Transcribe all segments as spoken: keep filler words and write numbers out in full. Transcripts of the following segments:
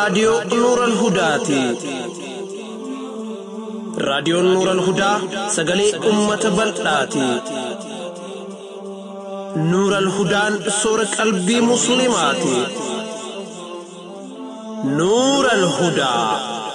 raadiyoo Nuural Hudaati. Raadiyoon Nuural Hudaa sagalee uummata bal'aati. Nuural Hudaan soora qalbii musliimaati. Nuural Hudaa.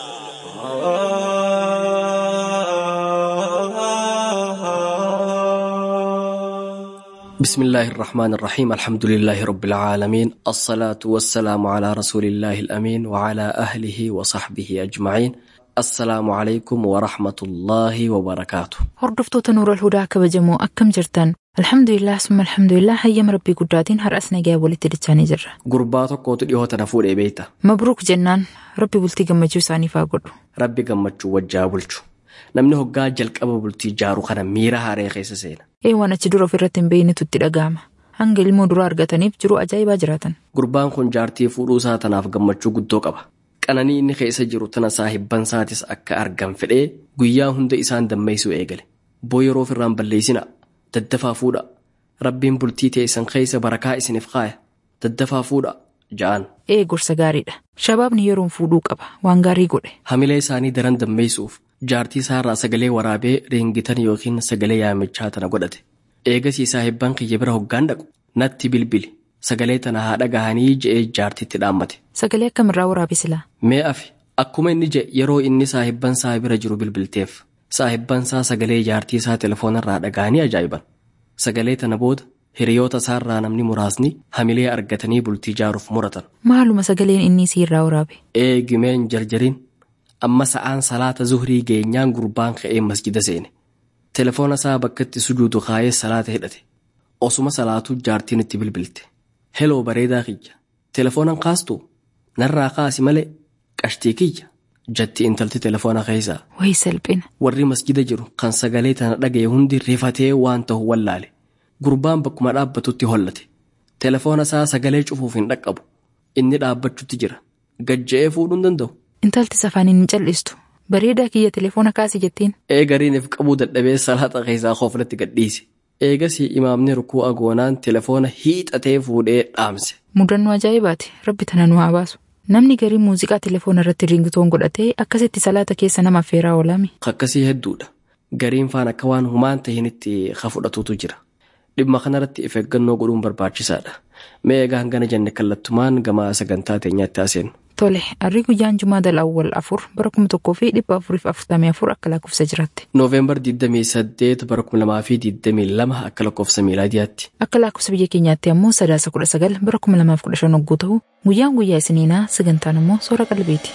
بسم الله الرحمن الرحيم الحمد لله رب العالمين الصلاة والسلام على رسول الله الأمين وعلى أهله وصحبه أجمعين السلام عليكم ورحمة الله وبركاته. هردفتو تنور الهدى كبجمو أكم جرتان الحمد لله ثم الحمد لله هيا ربي قداتين هر أسنا جاب ولتدتاني جرة قرباتك قوت اليوه تنفور إبيتا مبروك جنان ربي بلتي قمجو ساني فاقر ربي قمجو وجابلشو namni hoggaa jalqaba bultii jaaruu kana miira haaree keessa seena. Ee waan achi dura ofirratti hin beekne tutti dhaga'ama. Hanga ilmoo dura argataniif jiru ajaa'ibaa jiraatan. Gurbaan kun jaartii fuudhuu isaa tanaaf gammachuu guddoo qaba. Qananii inni keessa jiru tana saahibban isaatis akka argan fedhee guyyaa hunda isaan dammeessuu eegale. Boo yeroo ofirraan balleessina daddafaa fuudha. Rabbiin bultii teessan keessa barakaa isiniif kaaya. Daddafaa fuudha ja'an. Ee gorsa gaariidha. Shabaabni yeroon fuudhuu qaba waan gaarii godhe. Hamilee isaanii daran dammeessuuf. Jaartii isaarraa sagalee waraabee reengitan yookiin sagalee yaamichaa tana godhate. Eegasii saahibban kiyya bira hoggaan dhaqu natti bilbili sagalee tana haa dhagahanii je'ee jaartiitti dhaammate. Sagalee akkamirraa waraabe silaa? Mee afi akkuma inni je yeroo inni saahibban isaa bira jiru bilbilteef saahibban isaa sagalee jaartii isaa telefoonarraa dhagahanii ajaa'iban. Sagalee tana booda hiriyoota isaarraa namni muraasni hamilee argatanii bultii jaaruuf muratan. Maaluma sagaleen inni siirraa waraabe? Eegumeen jarjariin. Amma sa'aan salaata zuhrii geenyaan gurbaan ka'ee masjida seene. Telefoona isaa bakka itti sujuudu kaayee salaata hidhate. Osuma salaatuu jaartiin itti bilbilte. Heloo bareedaa kiyya. Telefoonan kaastuu? Narraa kaasi malee qashtii kiyya. Jatti intalti telefoona keessaa. Wayii salphina. Warri masjida jiru kan sagalee tana dhaga'e hundi rifatee waan ta'u wallaale. Gurbaan bakkuma dhaabbatutti hollate. Telefoona isaa sagalee cufuuf hin dhaqqabu. Inni dhaabbachuutti jira. Gajja'ee fuudhuu hin danda'u. Intalti safaaniin hin callistu. Bareedaa kiyya telefoona kaasi jettiin. Eegariiniif qabuu dadhabee salaata keessaa kooflatti gadhiise. Eegasii imaamni rukuu agoonaan telefoona hiixatee fuudhee dhaamse. Mudannoo ajaa'ibaati. Rabbi tana nu haa baasu. Namni garii muuziqaa telefoona irratti ringitoon godhatee akkasitti salaata keessa nama affeeraa oolami. Akkasii hedduudha. Gariin faan akka waan humaan tahinitti ka fudhatuutu jira. Dhimma kanarratti of eeggannoo godhuun barbaachisaadha. Mee egaa hangana jenne kallattumaan gama sagantaa teenyaatti haaseenu. Tole, arri guyyaan Jumaa dal awwal afur bara kuma tokkoo fi dhibba afuriif afurtamii afur akka lakkoofsa jiraatti. Nooveembar digdamii saddeet bara kuma lamaa fi digdamii lama akka lakkoofsa miilaadiyaatti. Akka lakkoofsa biyya keenyaatti ammoo sadaasa kudha sagal bara kuma lamaaf kudha shan hogguu ta'u guyyaan guyyaa isiniinaa sagantaan ammoo soora qalbiiti.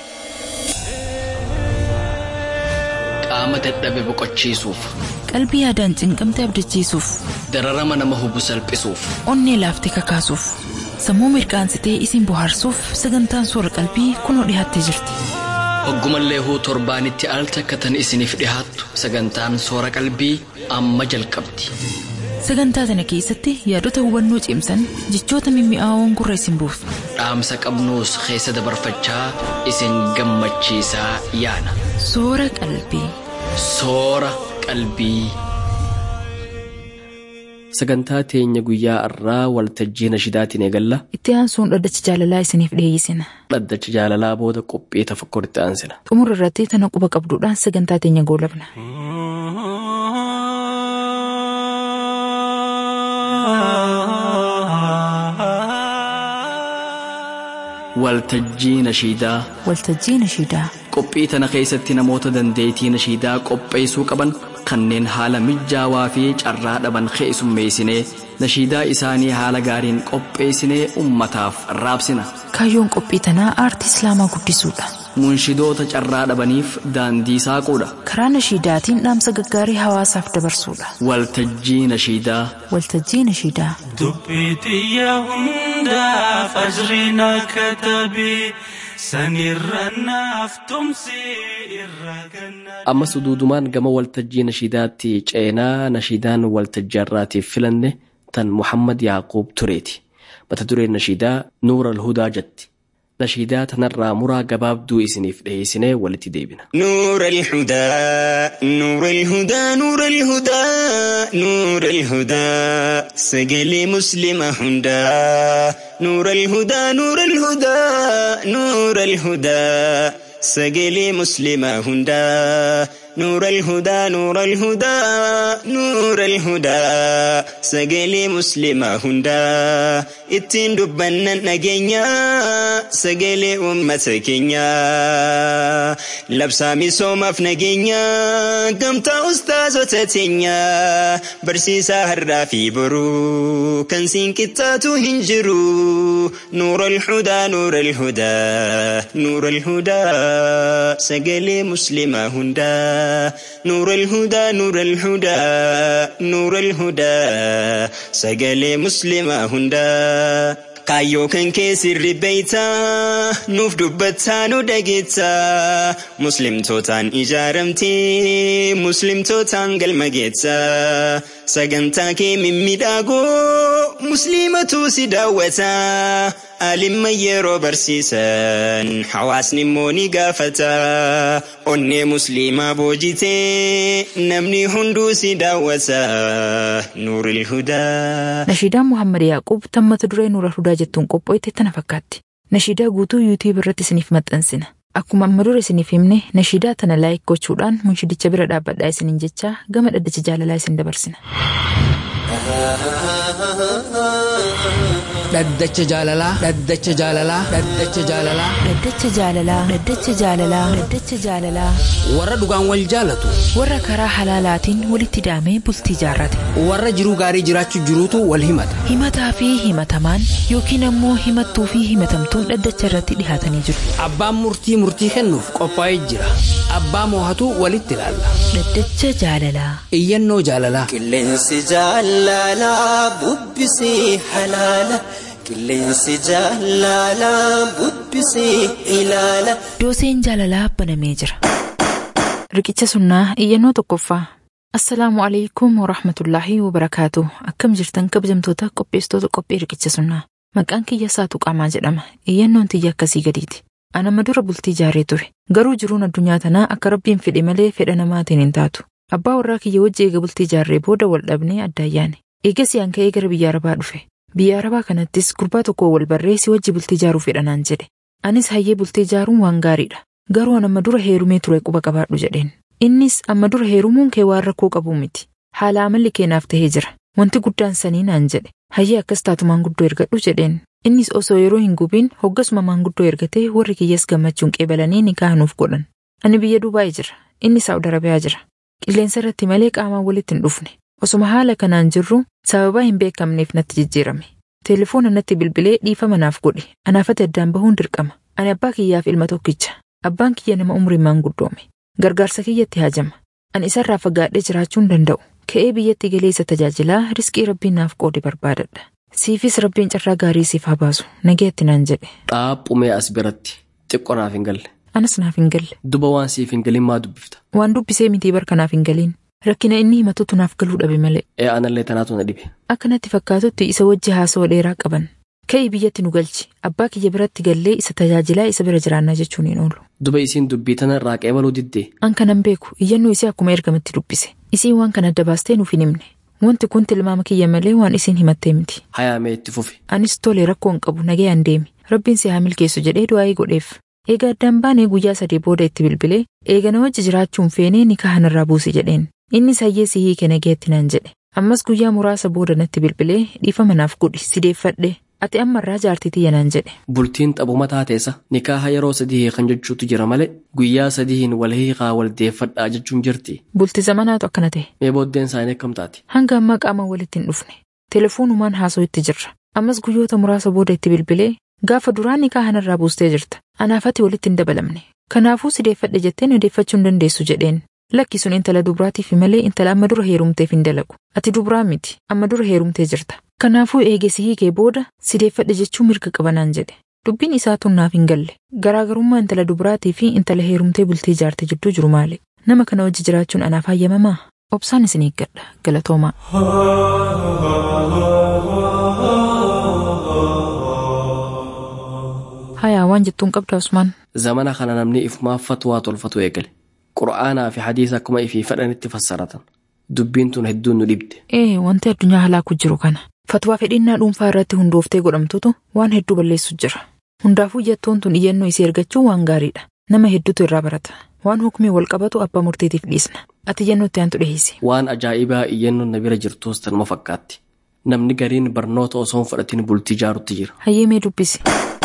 Qaama dadhabe boqochiisuuf. Qalbii yaadaan cinqamte abdachiisuuf. Dararama nama hubu salphisuuf. Onnee laaftee kakaasuuf. Sammuu mirqaansitee isin bohaarsuuf sagantaan soora qalbii kunoo dhiyaattee jirti. Hoggumallee huu torbaanitti al takkatan isiniif dhihaattu sagantaan soora qalbii amma jalqabdi. Sagantaa tana keessatti yaadota hubannoo cimsan jechoota mimmi'aawoon gurra isin buufna. Dhaamsa qabnuus keessa dabarfachaa isin gammachiisaa yaana. Soora qalbii. Soora qalbii. Sagantaa teenya guyyaa irraa waltajjii nashidaatiin eegalla. Itti aansuun dhaddacha jaalalaa isiniif dhiyeessina. Dhaddacha jaalalaa booda qophii tafakkuritti aansina. Xumura irratti tana quba qabduudhaan sagantaa teenya goolabna. Waltajjii nashiidaa. Waltajjii nashiidaa. Qophii tana keessatti namoota dandeettii nashiidaa qopheessuu qaban kanneen haala mijaawaa fi carraa dhaban keessummeessinee nashiidaa isaanii haala gaariin qopheessinee ummataaf raabsina. Kaayyoon qophii tanaa aartii islaamaa guddisuudha. Munshidoota carraa dhabaniif daandii saaquudha. Karaa nashiidaatiin dhaamsa gaggaarii hawaasaaf dabarsuudha. Waltajjii nashiidaa. Waltajjii nashiidaa. Dubbii xiyya hundaaf ajriina katabii. Ammas duudumaan gama waltajjii nashiidaatti ceenaa nashiidaan waltajjiirraatiif filanne tan Muhammad Yaaqub tureeti. Mata dureen nashiidaa Nuural Hudaa jetti. nashiidaa tanarraa muraa gabaabduu isiniif dhiyeessinee walitti deebina. نور الهدى نور الهدى نور الهدى نور الهدى سجل مسلم هندا نور الهدى نور الهدى نور الهدى سجل مسلم هندا نور الهدى نور الهدى نور الهدى سجل مسلم هندا اتين دبنا نجينا سجل أمة كينيا لبسا ميسوم فنجينا قمت أستاذ تتينيا برسيسا هرا في برو كنسين كتاتو هنجرو نور الهدى نور الهدى نور الهدى سجل مسلم هندا نور الهدى نور الهدى نور الهدى سجل مسلم هندا كايو كان كيسر بيتا نوف دبتا ندقيتا مسلم توتان إجارمتي مسلم توتان قلمقيتا سجنتاكي من مداغو مسلمة سداوتا ألم يرو برسيسان حواسني موني قافتا أني مسلمة بوجيتي نمني هندوسي داوتا نور الهدى. نشيدا محمد يعقوب تم تدري نور الهدى جتون قبويت تنفكاتي نشيدا قوتو يوتيوب رت سنيف متأنسنا أكو ممدور سنيفيمني نشيدا تنا لايك كوتشودان منشدي كبيرة دابد داي سنينجتشا قامت أدى تجال لاي سندبرسنا ددچ جاللا ددچ جاللا ددچ جاللا ددچ جاللا ددچ جاللا ددچ جاللا ورا دوغان wal jaalatu warra karaa halaalaatiin walitti daamee bultii jaarrate warra jiruu gaarii jiraachuu jiruutu wal himata himataa fi himatamaan yookiin ammoo himattuu fi himatamtuun daddacha irratti dhihaatanii jiru. Abbaan murtii murtii kennuuf qophaa'ee jira. Abbaa moohatu walitti ilaalla. Daddacha jaalalaa iyyannoo jaalalaa qilleensi jaalalaa bubbisii halaala qilleensi jaalalaa bubbisii ilaala dooseen jaalalaa banamee jira. Riqicha sunnaa iyyannoo tokkoffaa. Assalaamu alaykum wa rahmatullahi wa barakaatuh. Akkam jirtan kabajamtoota qopheessitoota qophii riqicha sunnaa. Maqaan kiyya Saatu Qaamaa jedhama. Iyyannoon tiyya akkasii gadiiti. Ana madura bultii jaaree ture. Garuu jiruun addunyaa tanaa akka Rabbiin fedhe malee fedha namaatiin hin taatu. Abbaa warraa kiyya wajji eega bultii jaaree booda wal dhabnee addaan yaane. Eegas yaan ka'ee gara biyya Arabaa dhufe. Biyya Arabaa kanattis gurbaa tokko wal barreessi wajji bultii jaaruu fedhanaan jedhe. Anis hayyee bultii jaaruun waan gaariidha. Garuu ana madura heerumee ture quba qabaadhu jedheen. Innis amma dura heerumuun kee waan rakkoo qabu miti. Haala amalli keenaaf tahee jira. Wanti guddaan sanii naan jedhe. Hayyee akkas taatu maanguddoo ergadhu jedheen. Innis osoo yeroo hin gubiin hoggasuma maanguddoo ergatee warri kiyyas gammachuun qeebalanii nikaaha nuuf godhan. Ani biyya Dubaay jira. Inni Saawud Arabiyaa jira. Qilleensa irratti malee qaamaan walitti hin dhufne. Osuma haala kanaan jirru sababaa hin beekamneef natti jijjiirame. Telefoona natti bilbilee dhiifama naaf godhe. Anaafate addaan bahuun dirqama. Ani abbaa kiyyaaf ilma tokkicha. Abbaan kiyya nama umrii maanguddoome. Gargaarsa kiyyatti haajama. Ani isarraa fagaadhee jiraachuu hin danda'u. Ka'ee biyyatti galee isa tajaajilaa riskii Rabbiin naaf qoode barbaadadha. Siifis Rabbiin carraa gaarii siif haa baasu. Nageetti naan jedhe. Xaaphumee as biratti xiqqoo naaf hin galle. Anas naaf hin galle. Duba waan siif hin galin maa dubbifta? Waan dubbisee mitii barka naaf hin galiin. Rakkina inni himatutu naaf galuu dhabe malee. Ee anallee tanaatu na dhibe. Akkanatti fakkaatutti isa wajji haasawaa dheeraa qaban. Ka'ii biyyatti nu galchi. Abbaa kiyya biratti gallee isa tajaajilaa isa bira jiraannaa jechuun hin oolu. Duba isiin dubbii tana irraa qeebaluu diddee. An kanan beeku iyyannoo isii akkuma ergamatti dubbise. Isiin waan kana adda baastee nuuf hin himne. Wanti kun tilmaama kiyya malee waan isiin himattee miti. Hayaamee itti fufi. Anis tole rakkoo hin qabu nagayaan deemi. Rabbiin si haa milkeessu jedhee du'aa godheef. Eega addaan baanee guyyaa sadii booda itti bilbilee eegana wajji jiraachuun feenee nikaaha narraa buusi jedheen. Innis hayyee si hiike nageetti naan jedhe. Ammas guyyaa muraasa booda natti bilbilee dhiifama naaf godhi sideeffadhe. Ati amma irraa jaartiitii yanaan jedhe. Bultiin xabuma taateessa nikaaha yeroo sadii hiikan jechuutu jira malee guyyaa sadiin wal hiikaa wal deeffadhaa jechuun jirti. Bultii zamanaatu akkana ta'e. Mee booddeen isaanii akkam taati? Hanga ammaa qaama walitti hin dhufne. Telefoonumaan haasoo itti jirra. Ammas guyyoota muraasa booda itti bilbilee gaafa duraa nikaaha narraa buustee jirta. Anaafati walitti hin dabalamne. Kanaafuu sideeffadhe jetteen odeeffachuu hin dandeessu jedheen. Lakki sun intala dubraatiif malee intala amma dura heerumteef hin dalagu. Ati dubraa miti amma dura heerumtee jirta. Kanaafuu eegesi hiikee booda sideeffadhe jechuun mirga qabanaan jedhe. Dubbiin isaa tun naaf hin galle. Garaagarummaa intala dubraatii fi intala heerumtee bultii jaarte jidduu jiru maali? Nama kana wajji jiraachuun anaaf hayyamamaa? Obsaan isin eeggadha. Galatoomaa. Hayaa waan jettuun qabda Usmaan. Zamana kana namni ifumaa fatwaa tolfatu eegale. Qura'aanaa fi hadiisa akkuma ifii fedhanitti fassaratan. Dubbiin tun hedduun nu dhibde. Ee wanti addunyaa halaaku jiru kana. Fatwaa fedhinnaa dhuunfaa irratti hundooftee godhamtutu waan hedduu balleessu jira. Hundaafuu jettuun tun iyyannoo isii ergachuu waan gaariidha. Nama hedduutu irraa barata. Waan hukumii wal qabatu abbaa murtiitiif dhiisna. Ati iyyannootti aantu dhiheessi. Waan ajaa'ibaa iyyannoon na bira jirtus tanuma fakkaatti. Namni gariin barnoota osoo hin fudhatin bultii jaarutti jira. Hayyee mee dubbisi.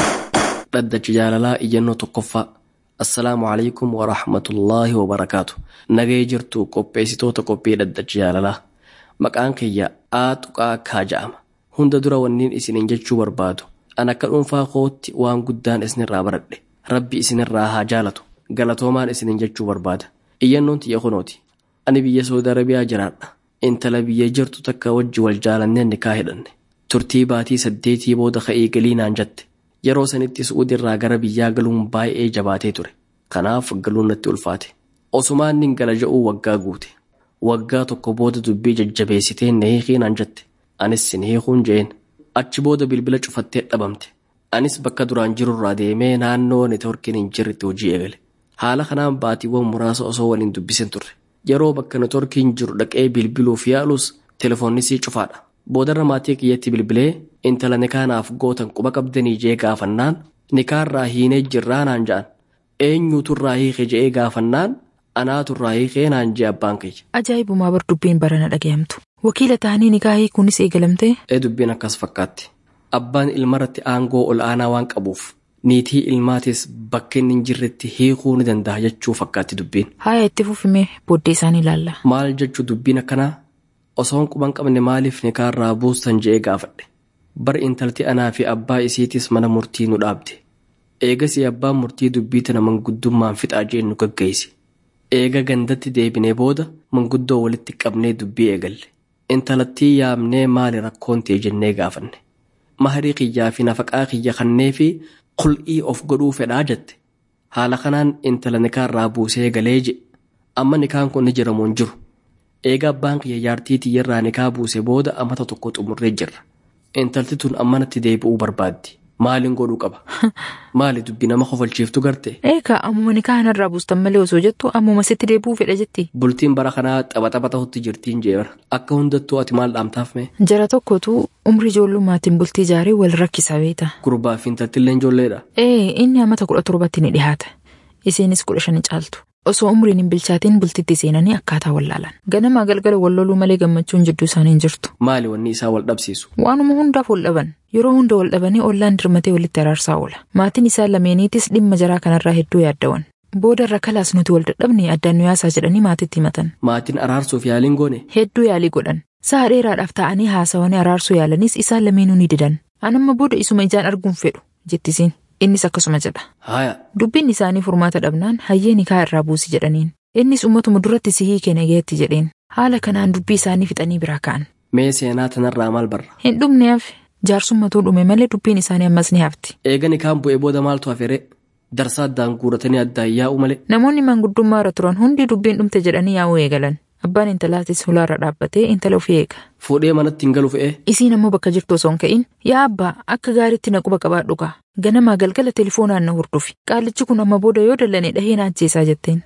Dhaddachi jaalalaa iyyannoo tokkoffaa. Assalaamu alaykum wa rahmatullaahi wa barakaatu. Nagee jirtu qopheessitoota qophii dhaddachi jaalalaa. Maqaan kiyya Aaxuqaa Kaaja'ama. Hunda dura wanniin isiniin jechuu barbaadu. An akka dhuunfaa kootti waan guddaan isinirraa baradhe. Rabbi isinirraa haa jaalatu. Galatoomaan isiniin jechuu barbaada. Iyyannoon tiyya kunooti. Ani biyya Saudi Arabiyaa jiraadha. Intala biyya jirtu takka wajji wal jaalannee nikaa hidhanne. Turtii baatii saddeetii booda ka'ee galii naan jette. Yeroo sanitti Suudi irraa gara biyyaa galuun baay'ee jabaatee ture. Kanaaf galuun natti ulfaate. Osumaan nin gala ja'uu waggaa guute. Waggaa tokko booda dubbii jajjabeessitee na hiikii naan jette. Anis sin hiikuun jeen. Achi booda bilbila cufattee dhabamte. Anis bakka duraan jirurraa deemee naannoo neetworkiin hin jirretti hojii eegale. Haala kanaan baatiiwwan muraasa osoo waliin dubbisin turre. Yeroo bakka neetworkiin jiru dhaqee bilbiluuf yaalus telefoonnisii cufaadha. Boodarra maatii kiyyatti bilbilee intala nikaanaaf gootan quba qabdanii jee gaafannaan nikaarraa hiinee jirraa naan ja'an. Eenyuuturraa hiike je'ee gaafannaan anaaturraa hiikee naan jee abbaan kiyya. Ajaa'ibumaa bar dubbiin barana dhagayamtu. Wakiila ta'anii nikaa hiikuunis eegalamtee? Ee dubbiin akkas fakkaatti. Abbaan ilmarratti aangoo ol aanaa waan qabuuf niitii ilmaatis bakka inni hin jirretti hiikuu ni danda'a jechuu fakkaatti dubbiin. Haaya itti fufimee booddee isaanii ilaalla. Maal jechuu dubbiin akkanaa? Osoon quban qabne maaliif nikaarraa buustan je'ee gaafadhe. Bar intalti anaa fi abbaa isiitis mana murtii nu dhaabde. Eegasii abbaan murtii dubbii tana manguddummaan fixaa jeen nu gaggeessi. Eega gandatti deebinee booda manguddoo walitti qabnee dubbii eegalle. Intalattii yaamnee maali rakkoon ta'e jennee gaafanne. Maharii kiyyaa fi nafaqaa kiyya kannee fi qul'ii of godhuu fedhaa jette. Haala kanaan intala nikaarraa buusee galee je. Amma nikaan kun ni jiramu hin jiru. Eega abbaan kiyya jaartii tiyyarraa nikaa buuse booda amata tokko xumurree jirra. Intalti tun ammanatti deebi'uu barbaaddi. Maaliin godhuu qaba? Maali dubbi nama kofalchiiftu garte? Eegaa ammuma nikaa kanarraa buustan malee osoo jettu ammuma sitti deebi'uu fedha jetti. Bultiin bara kanaa tapha tapha ta'utti jirtiin jeera. Akka hundattuu ati maal dhaamtaaf mee? Jara tokkotu umrii ijoollumaatiin bultii ijaaree wal rakkisaa beeta. Gurbaa fi intaltillee ijoolleedha. Ee inni amata kudha torbatti ni dhihaata. Isiinis kudha shani caaltu. Osoo umriin hin bilchaatiin bultitti seenanii akkaataa wallaalan. Ganamaa galgala wal loluu malee gammachuun jidduu isaanii hin jirtu. Maali wanni isaa wal dhabsiisu? Waanuma hundaaf wal dhaban. Yeroo hunda wal dhabanii ollaan dirmatee walitti araarsaa oola. Maatiin isaa lameeniitis dhimma jaraa kanarraa hedduu yaaddawan. Booda irra kalaas nuti wal dadhabne addaan nu yaasaa jedhanii maatitti himatan. Maatiin araarsuuf yaaliin goone? Hedduu yaalii godhan. Sa'a dheeraadhaaf ta'anii haasawanii araarsuu yaalanis isaan lameenuu ni didan. Anamma booda isuma ijaan arguun fedhu jettisiin. Innis akkasuma jedha. Haaya. Dubbiin isaanii furmaata dhabnaan hayyee nikaa irraa buusi jedhaniin. Innis ummatuma duratti si hiikee nageetti jedheen. Haala kanaan dubbii isaanii fixanii biraa ka'an. Mee seenaa tanarraa maal barra? Hin dhumne hafe. Jaarsummatuu dhume malee dubbiin isaanii ammas ni hafti. Eega nikaan bu'ee booda maaltu hafere? Darsaa addaan guuratanii addaan yaa'u malee. Namoonni manguddummaa irra turan hundi dubbiin dhumte jedhanii yaa'uu eegalan. Abbaan intalaatis hulaarra dhaabbatee intala ofii eega. Fuudhee manatti hin galu fe'ee? Isiin ammoo bakka jirtu osoo hin ka'in yaa abbaa akka gaariitti na quba qabaadhu gaa. Ganamaa galgala telefoonaan na hordofi. Qaalichi kun amma booda yoo dallane dhahee na ajjeesaa jetteen.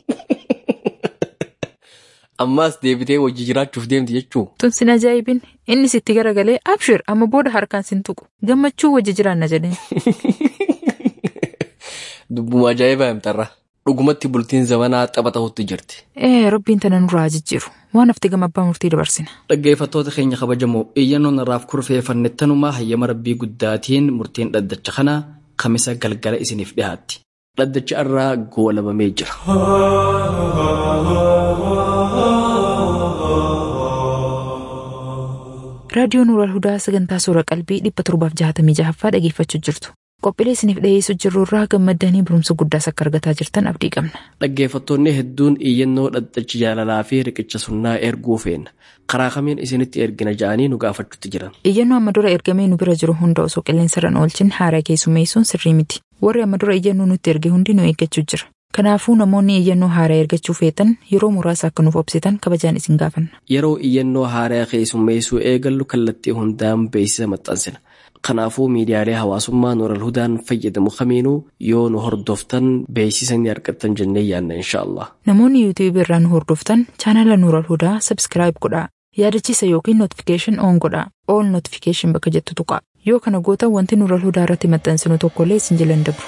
Ammaas deebitee wajji jiraachuuf deemti jechuu? Tun sin ajaa'ibin inni sitti garagalee abshir amma booda harkaan sin tuqu gammachuu wajji jiraanna jedheen. Dubbuma ajaa'ibaa himtarra. Dhugumatti bultiin zamanaa tapha ta'utti jirti. Ee rabbiin tana nurraa jijjiiru waan hafti gama abbaa murtii dabarsina. Dhaggeeffattoota keenya kabajamoo iyyannoon irraaf kurfeeffannettanumaa hayyama rabbii guddaatiin murtiin dhaddacha kanaa kamisa galgala isiniif dhiyaatti. Dhaddacha irraa goolabamee jira. Raadiyoon Nuural Hudaa sagantaa suura qalbii dhibba torbaaf jahatamii jahaffaa dhageeffachuu jirtu. Qophiilee isiniif dhiyeessuu jirru irraa gammaddanii barumsa guddaas akka argataa jirtan abdii qabna. Dhaggeeffattoonni hedduun iyyannoo dhaddachi jaalalaa fi riqicha sunnaa erguu feena. Karaa kamiin isinitti ergina ja'anii nu gaafachuutti jiran. Iyyannoo amma dura ergamee nu bira jiru hunda osoo qilleensarraan oolchin haaraa keessummeessuun sirrii miti. Warri amma dura iyyannoo nutti erge hundi nu eeggachuu jira. Kanaafuu namoonni iyyannoo haaraa ergachuu feetan yeroo muraasa akka nuuf obsitan kabajaan isin gaafanna. Yeroo iyyannoo haaraa keessummeessuu eegallu kallattii hundaan beeksisa maxxansina. Kanaafuu miidiyaalee hawaasummaa Nuural Hudaan fayyadamu kamiinuu yoo nu hordoftan beeksisanii argattan jennee yaadna inshaallah. Namoonni YouTube irraa nu hordoftan chaanala Nuural Hudaa subscribe godhaa. Yaadachiisa yookiin notification on godhaa. All notification bakka jettu tuqaa. Yoo kana goota wanti Nuural Hudaa irratti maxxansinu tokkollee isin jalan dabru.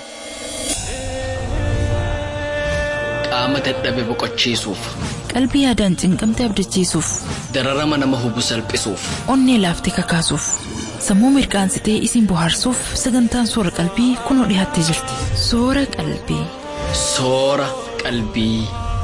Qaama dadhabe boqochiisuuf. Qalbii yaadaan cinqamte abdachiisuuf. Dararama nama hubu salphisuuf. Onnee laaftee kakaasuuf. Sammuu mirqaansitee isin bohaarsuuf sagantaan soora qalbii kunoo dhiyaattee jirti. Soora qalbii. Soora qalbii.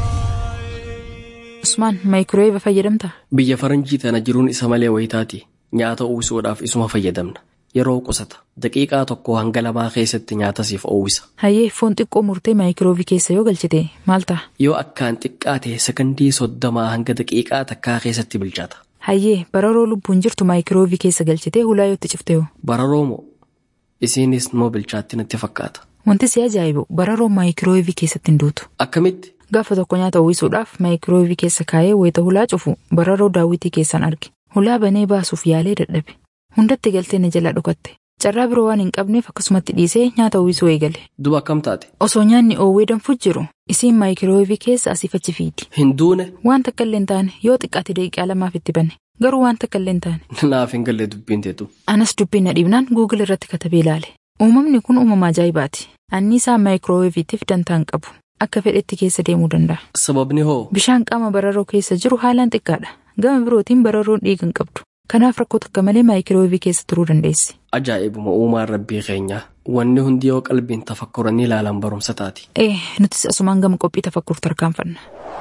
Usmaan maayikirooweeva fayyadamtaa? Biyya faranjii tana jiruun isa malee wayitaati. Nyaata uwwisuudhaaf isuma fayyadamna. Yeroo qusata daqiiqaa tokko hanga lamaa keessatti nyaata siif uwwisa. Hayyee foon xiqqoo murtee maayikirooweevii keessa yoo galchite maal ta'a? Yoo akkaan xiqqaate sekondii soddomaa hanga daqiiqaa takkaa keessatti bilchaata. Hayyee bararoo lubbuun jirtu maayikirooweevii keessa galchitee hulaa yoo itti ciftee? Bararoo moo isiinis moo bilchaatti natti fakkaata. Wanti si ajaa'ibu bararoo maayikirooweevii keessatti hin duutu. Akkamitti? Gaafa tokko nyaata uwwisuudhaaf maayikirooweevii keessa kaayee wayita hulaa cufu bararoo daawwitii keessan arge. Hulaa banee baasuuf yaalee dadhabe. Hundatti galtee na jala dhukatte. Carraa biroo waan hin qabneef akkasumatti dhiisee nyaata uwwisuu eegale. Duba akkam taate? Osoo nyaanni oowwee danfuu jiru isiin maayikirooweevii keessa asii fachi fiidi. Hin duune? Waan takka illee hin taane yoo xiqqaate daqiiqaa lamaaf itti banne garuu waan takka illee hin taane. Naaf hin galle dubbiin teetu. Anas dubbiin na dhiibnaan Google irratti katabee ilaale. Uumamni kun uumama ajaa'ibaati. Anniisaa maayikirooweeviitiif dantaa hin qabu. Akka fedhetti keessa deemuu danda'a. Sababni hoo? Bishaan qaama bararoo keessa jiru haalaan xiqqaadha. Gama birootiin bararoon dhiiga hin qabdu. Kanaaf rakkoo takka malee maayikirooweevii keessa turuu dandeessi. Ajaa'ibuma uumaan rabbii keenya. Wanni hundi yoo qalbiin tafakkuranii ilaalan barumsa taati. Ee, nutis asumaan gama qophii tafakkur tarkaanfanna.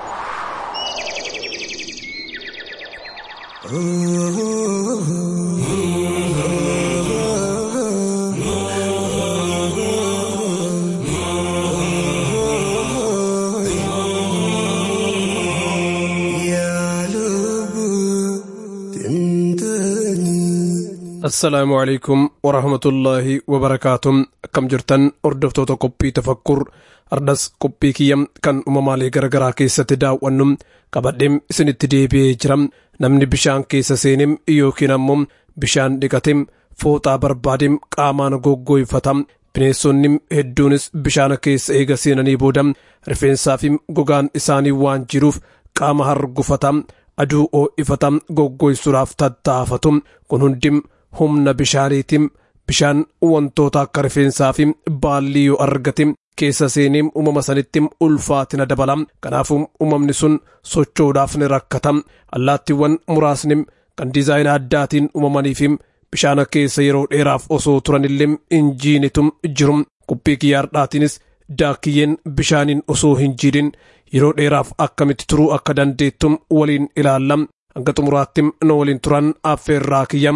السلام عليكم ورحمة الله وبركاته. كم جرتن أردفتو تقبي تفكر أردس قبي كيام كان أمامالي غرغرا كيسة تداوانم كبادم سنتدي بيجرم نمني بشان كيسة سينم يوكينامم بشان ديكاتم فوتا بربادم قامان غوغوي فتم بنيسونم هدونس بشان كيس ايغا سيناني بودم رفين سافيم غوغان إساني وان جروف قام هرغو فتم أدو أو إفتم غوغوي سراف تدافتم كنهندم humna bishaaniitim bishaan wantoota akka rifeensaafim baallii yoo argatim keessa seenim uumama sanittim ulfaatina dabalam kanaafuu uumamni sun sochoodhaaf ni rakkatam allaattiiwwan muraasnim kan diizaayina addaatiin uumamaniifim bishaana keessa yeroo dheeraaf osoo turanillee injiinitum jirum qophii kiyyaardhaatiinis daakiyyeen bishaaniin osoo hin jiidhin yeroo dheeraaf akkamitti turuu akka dandeettum waliin ilaallam hanga xumuraattim na waliin turan affeerraa kiyyam.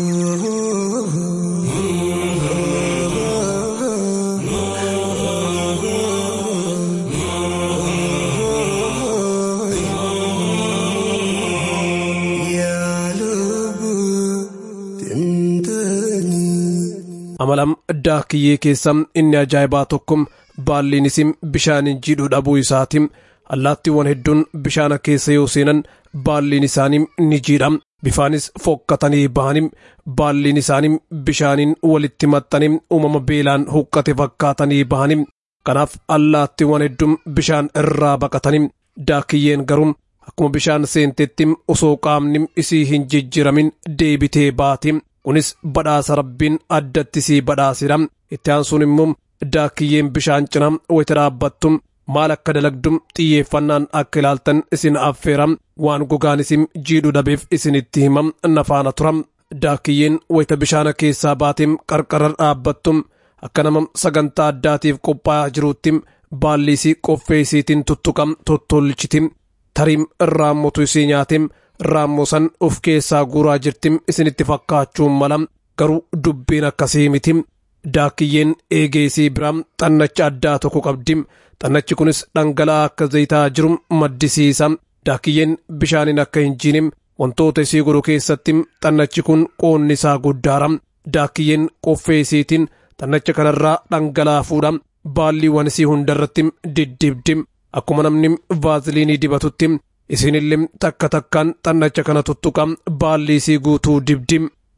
amalam daakiyyee keessam inni ajaa'ibaa tokkum baalliin isim bishaaniin jiidhuu dhabuu isaatim allaattiiwwan hedduun bishaana keessa yoo seenan baalliin isaanii ni jiidham bifaanis fokkatanii bahanim baalliin isaanii bishaaniin walitti maxxanim uumama beelaan huqqate fakkaatanii bahanim kanaaf allaattiiwwan hedduun bishaan irraa baqatanim daakiyyeen garuu akkuma bishaan seentettim osoo qaamnim isii hin jijjiramin deebitee baatim kunis badhaasa rabbiin addatti sii badhaasidham itti aansuun immoo daakiyyeen bishaan cinam wayita dhaabbattum maal akka dalagdum xiyyeeffannaan akka ilaaltan isin affeeram waan gogaan isin jiidhu dhabeef isinitti himam nafaana turam daakiyyeen wayita bishaana keessaa baatim qarqara dhaabbattum akka nama sagantaa addaatiif qophaa'aa jiruuttim baalliisii qoffee isiitiin tuttuqam tottolchitim tariim raammotu isii nyaatim raammoo san of keessaa guuraa jirtim isinitti fakkaachuun malam garuu dubbiin akkasii mitim daakiyyeen eegeesii biram xannacha addaa tokko qabdim xannachi kunis dhangala'aa akka zayitaa jirum maddisiisam daakiyyeen bishaaniin akka hin jiinim wantoota isii godhu keessatti xannachi kun qoonni isaa guddaaram daakiyyeen qoffee isiitiin xannacha kanarraa dhangala'aa fuudham baalliiwwan isii hundarratti diddibdim akkuma namni vaaziliinii dibatutti isinillee takka takkaan xannacha kana tuttuqam baalli isii guutuu dibdim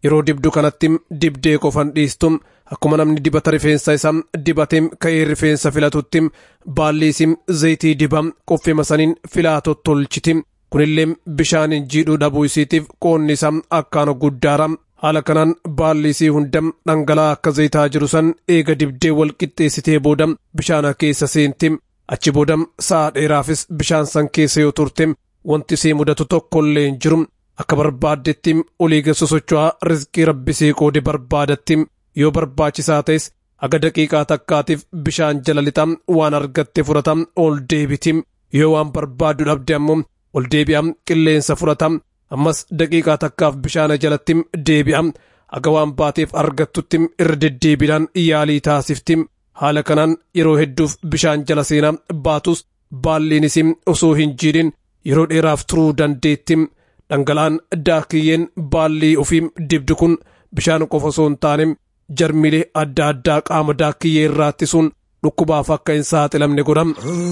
yeroo dibdu kanatti dibdee qofan dhiistum akkuma namni dibata rifeensa isaa dibateem ka'ee rifeensa filatutti baalliisim zayitii dibam qoffima saniin filaato tolchiti kunillee bishaaniin jiidhuu dhabuu isiitiif qoonni isaa akkaan guddaara haala kanaan baalliisii hundam dhangala'aa akka zayitaa jiru san eega dibdee wal qixxeessitee booda bishaana keessa seenti achi booda sa'a dheeraafis bishaan san keessa yoo turte wanti isii mudatu tokkollee hin jiru akka barbaaddetti olii gadi socho'aa rizqii rabbisii qoode barbaadatti yoo barbaachisaa ta'es aga daqiiqaa takkaatiif bishaan jala lixa waan argatte fudhata ol deebiti yoo waan barbaaddu dhabde ammoo ol deebi'a qilleensa fudhata ammas daqiiqaa takkaaf bishaana jalatti deebi'a aga waan baateef argattutti irra deddeebiidhaan yaalii taasifti haala kanaan yeroo hedduuf bishaan jala seenaa baatus baalliinis osoo hin jiidhin yeroo dheeraaf turuu dandeetti dhangala'aan daakiyyeen baallii ofii dibdu kun bishaan qofa osoo hin taane jarmilee adda addaa qaama daakiyyee irraa ittisuun dhukkubaaf akka hin saaxilamne godha.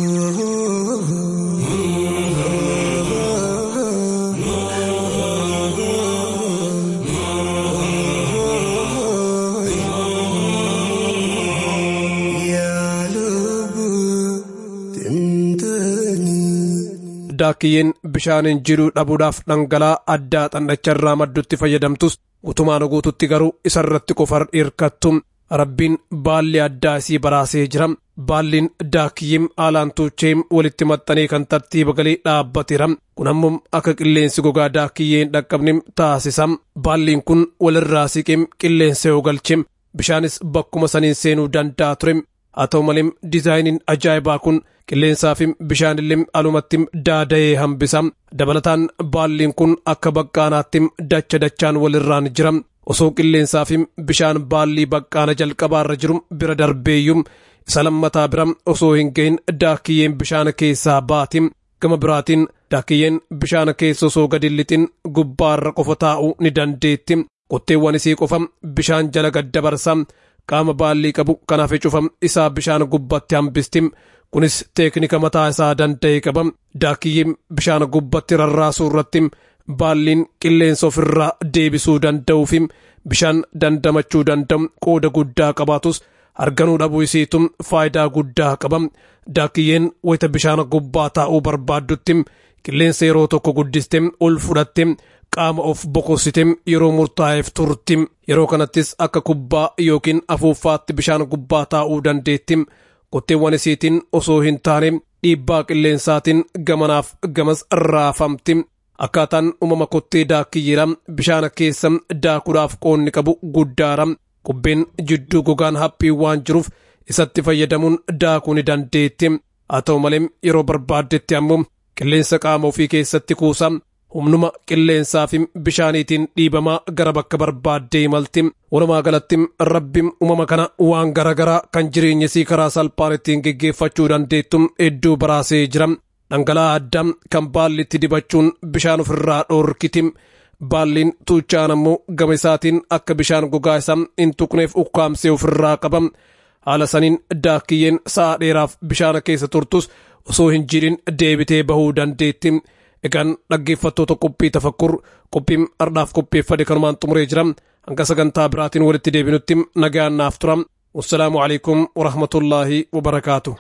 Daakiyyeen bishaaniin jiidhuu dhabuudhaaf dhangala'aa addaa xandhacharraa maddutti fayyadamtus gutumaan guututti garuu isarratti qofa hirkattu rabbiin baalli addaa isii baraasee jira baalliin daakiyyiin haalaan tuucheem walitti maxxanee kan tartiiba galee dhaabbateera kun ammoo akka qilleensi gogaa daakiyyeen dhaqqabne taasisa baalliin kun walirraa siqeem qilleensa yoo galcheem bishaanis bakkuma saniin seenuu danda'a ture haa ta'u malee diizaayiniin ajaa'ibaa kun qilleensaaf bishaanillee alumatti daada'ee hambisa dabalataan baalliin kun akka baqqaanaatti dacha dachaan walirraan jira osoo qilleensaaf bishaan baallii baqqaana jalqabaarra jiru bira darbeeyyuu isa lammataa bira osoo hin gahin daakiyyeen bishaan keessaa baati gama biraatiin daakiyyeen bishaan keessa osoo gadi lixin gubbaarra qofa taa'uu ni dandeetti qotteewwan isii qofa bishaan jala gad dabarsa qaama baallii qabu kanaaf cufa isaa bishaan gubbatti hambisti kunis teeknika mataa isaa danda'e qaba daakiyyeen bishaan gubbatti rarraasuu irratti baalliin qilleensa ofirraa deebisuu danda'uu fi bishaan dandamachuu danda'u qooda guddaa qabaatus arganuu dhabuu isiitu faayidaa guddaa qaba daakiyyeen wayita bishaan gubbaa taa'uu barbaaddutti qilleensa yeroo tokko guddiste ol fudhatte qaama of boqossite yeroo murtaa'eef turti yeroo kanattis akka kubbaa yookiin afuuffaatti bishaan gubbaa taa'uu dandeetti qotteewwan isiitiin osoo hin taane dhiibbaa qilleensaatiin gamanaaf gamas raafamti akkaataan uumama kottee daakiyyeera bishaan keessa daakuudhaaf qoonni qabu guddaara qubbeen jidduu gogaan haphii waan jiruuf isatti fayyadamuun daakuu ni dandeetti haa ta'u malee yeroo barbaaddetti ammoo qilleensa qaama ofii keessatti kuusa humnuma qilleensaa fi bishaaniitiin dhiibamaa gara bakka barbaaddee imalti walumaa galatti rabbi uumama kana waan garagaraa kan jireenya isii karaa salphaan ittiin geggeeffachuu dandeettu hedduu baraasee jira dhangala'aa addaa kan baallitti dibachuun bishaan ofirraa dhoorkiti baalliin tuuchaan ammoo gama isaatiin akka bishaan gogaa isaa hin tuqneef ukkaamsee ofirraa qaba haala saniin daakiyyeen sa'a dheeraaf bishaan keessa turtus osoo hin jiidhin deebitee bahuu dandeetti egaan dhaggeeffattoota qophii tafakkur qophiin ardhaaf qopheeffade kanumaan xumuree jira hanga sagantaa biraatiin walitti deebinutti nagaan naaf tura wassalaamu alaikum warahmatullaahi wabarakaatu.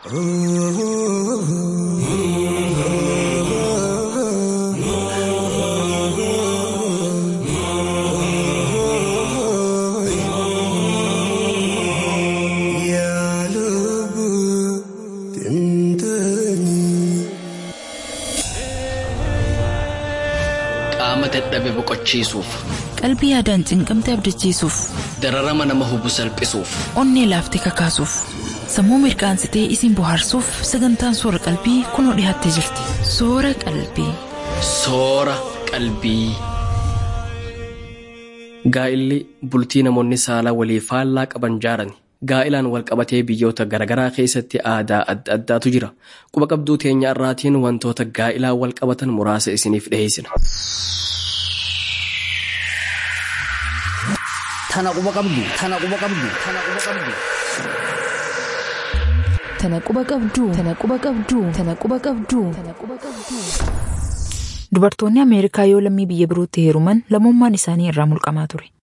dadhabe boqochiisuuf qalbii yaadaan cinqamte abdachiisuuf dararama nama hubu salphisuuf onnee laaftee kakaasuuf sammuu mirqaansitee isin bohaarsuuf sagantaan soora qalbii kunoo dhiyaattee jirti soora qalbii soora qalbii gaa'illi bultii namoonni saalaa walii faallaa qaban jaarani gaa'ilaan wal qabatee biyyoota garagaraa keessatti aadaa adda addaatu jira quba qabduu teenya irraatiin wantoota gaa'ilaa wal qabatan muraasa isiniif dhiyeessina. Tana quba qabdu, tana quba qabdu, tana quba qabdu. Tana quba qabdu, tana quba qabdu, tana quba qabdu, tana quba qabdu. Dubartoonni Ameerikaa yoo lammii biyya birootti heeruman lammummaan isaanii irraa mulqamaa ture.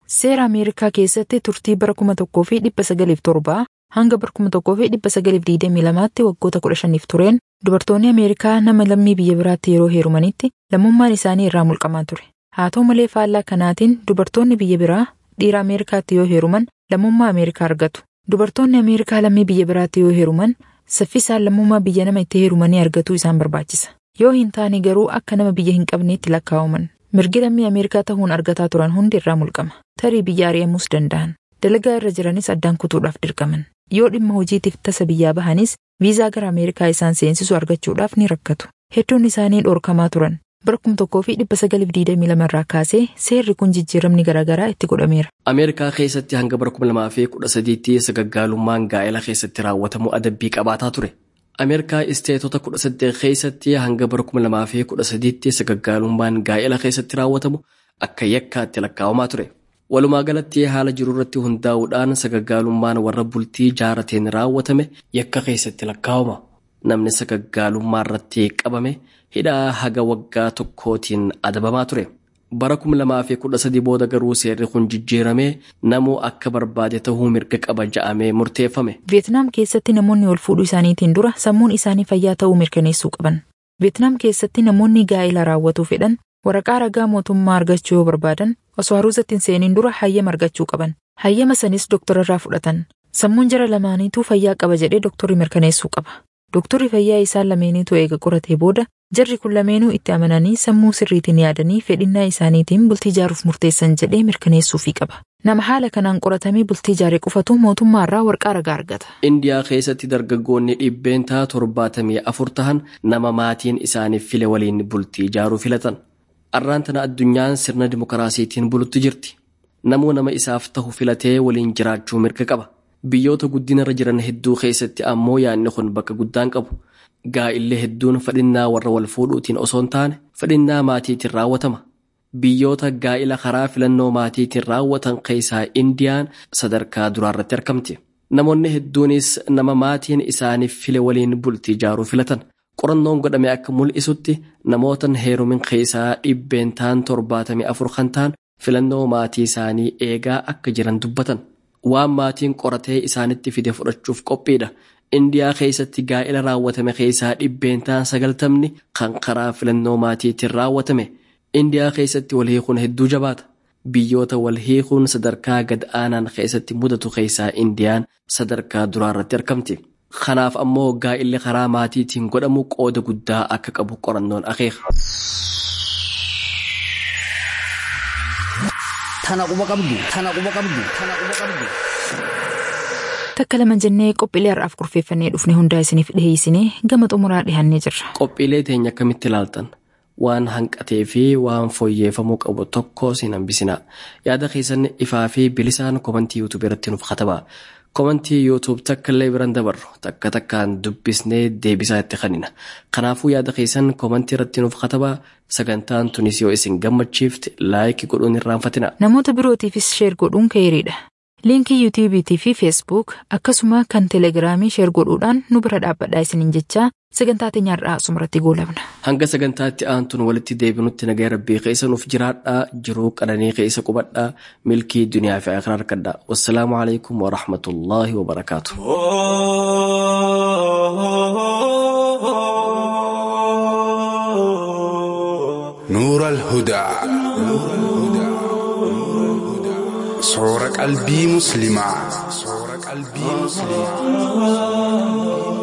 Seera Ameerikaa keessatti turtii bara kuma tokkoo fi dhibba sagaliif torbaa hanga bara kuma tokkoo fi dhibba sagaliif digdamii lamaatti waggoota kudha shaniif tureen dubartoonni Ameerikaa nama lammii biyya biraatti yeroo heerumanitti lammummaan isaanii irraa mulqamaa ture. Haa ta'u malee faallaa kanaatiin dubartoonni biyya biraa dhiira Ameerikaatti yoo heeruman lammummaa Ameerikaa argatu. Dubartoonni Ameerikaa lammii biyya biraatti yoo heeruman saffisaan lammummaa biyya nama itti heerumanii argatu isaan barbaachisa. Yoo hin taane garuu akka nama biyya hin qabneetti lakkaa'aman. Mirgi lammii Ameerikaa ta'uun argataa turan hundi irraa mulqama. Tarii biyya ari'amuus danda'an. Dalagaa irra jiranis addaan kutuudhaaf dirqaman. Yoo dhimma hojiitiif tasa biyyaa bahanis viizaa gara Ameerikaa isaan seensisu argachuudhaaf ni rakkatu. Hedduun isaanii dhorkamaa turan. Bara kuma tokkoo fi dhibba sagaliif digdamii lama irraa kaasee seerri kun jijjiiramni garaagaraa itti godhameera. Ameerikaa keessatti hanga bara kuma lamaa fi kudha sadiitti sagaggaalummaan gaa'ela keessatti raawwatamu adabbii qabaataa ture. Ameerikaa isteetota kudha saddeet keessatti hanga bara kuma lamaa fi kudha sadiitti sagaggaalummaan gaa'ela keessatti raawwatamu akka yakkaatti lakkaa'amaa ture. Walumaa galatti haala jiru irratti hundaa'uudhaan sagaggaalummaan warra bultii jaarateen raawwatame yakka keessatti lakkaa'ama. Namni sagaggaalummaa irratti qabame hidhaa haga waggaa tokkootiin adabamaa ture. Bara kuma lamaa fi kudha sadii booda garuu seerri kun jijjiiramee namuu akka barbaade ta'uu mirga qaba ja'amee murteeffame. Veetnaam keessatti namoonni wal fuudhuu isaaniitiin dura sammuun isaanii fayyaa ta'uu mirkaneessuu qaban. Veetnaam keessatti namoonni gaa'ela raawwatuu fedhan waraqaa ragaa mootummaa argachuu yoo barbaadan osoo haruusatti hin seeniin dura hayyama argachuu qaban. Hayyama sanis doktora irraa fudhatan. Sammuun jara lamaaniituu fayyaa qaba jedhee doktorri mirkaneessuu qaba. Doktorri fayyaa isaan lameeniitu eega qoratee booda jarri kun lameenuu itti amananii sammuu sirriitiin yaadanii fedhinnaa isaaniitiin bultii ijaaruuf murteessan jedhee mirkaneessuufii qaba. Nama haala kanaan qoratamee bultii ijaaree qofatu mootummaarraa waraqaa ragaa argata. Indiyaa keessatti dargaggoonni dhibbeentaa torbaatamii afur tahan nama maatiin isaaniif file waliin bultii ijaaruu filatan. Arraan tana addunyaan sirna dimokiraasiitiin bulutti jirti. Namuu nama isaaf ta'u filatee waliin jiraachuu mirga qaba. Biyyoota guddinarra jiran hedduu keessatti ammoo yaadni kun bakka guddaan qabu. Gaa'illee hedduun fedhinnaa warra wal fuudhuutiin osoo hin taane fedhinnaa maatiitiin raawwatama. Biyyoota gaa'ila karaa filannoo maatiitiin raawwatan keessaa Indiyaan sadarkaa duraarratti argamti. Namoonni hedduunis nama maatiin isaaniif file waliin bultii ijaaruu filatan. Qorannoon godhame akka mul'isutti namootan heerumin keessaa dhibbeentaan torbaatamii afur kan ta'an filannoo maatii isaanii eegaa akka jiran dubbatan. Waan maatiin qoratee isaanitti fide fudhachuuf qophiidha. Indiyaa keessatti gaa'ela raawwatame keessaa dhibbeentaan sagaltamni kan karaa filannoo maatiitiin raawwatame. Indiyaa keessatti wal hiikuun hedduu jabaata. Biyyoota wal hiikuun sadarkaa gad aanaan keessatti mudatu keessaa Indiyaan sadarkaa duraarratti argamti. Kanaaf ammoo gaa'illi karaa maatiitiin godhamu qooda guddaa akka qabu qorannoon akeeka. Tana quba qabdu, tana quba qabdu, tana quba qabdu. Takka lama jennee qophiilee har'aaf kurfeeffannee dhufne hundaa isiniif dhiheessinee gama xumuraa dhihannee jirra. Qophiilee teenya akkamitti ilaaltan? Waan hanqatee fi waan fooyyeffamuu qabu tokko sin hambisinaa. Yaada keessan ifaa fi bilisaan komantii yuutuub irratti nuuf katabaa. Komantii yuutuub takka illee biraan dabarru takka takkaan dubbisnee deebisaa itti kennina. Kanaafuu yaada keessan komantii irratti nuuf katabaa. Sagantaan tunis yoo isin gammachiifte laayikii godhuun irraanfatina. Namoota birootiifis sheer godhuun ka'eeriidha. Liinkii yuutuubiitii fi feesbuuk akkasuma kan teelegiraamii sheer godhuudhaan nu bira dhaabbadhaa isiniin jechaa sagantaa teenyaarraa asumarratti goolabna. Hanga sagantaatti aantuun walitti deebinutti nagaa rabbii keessa nuuf jiraadhaa jiruu qananii keessa qubadhaa milkii duniyaa fi akhiraa harkadhaa. Wassalaamu alaikum wa rahmatullaahi wa barakaatu. نور الهدى صورة قلبي مسلمة صورة قلبي مسلمة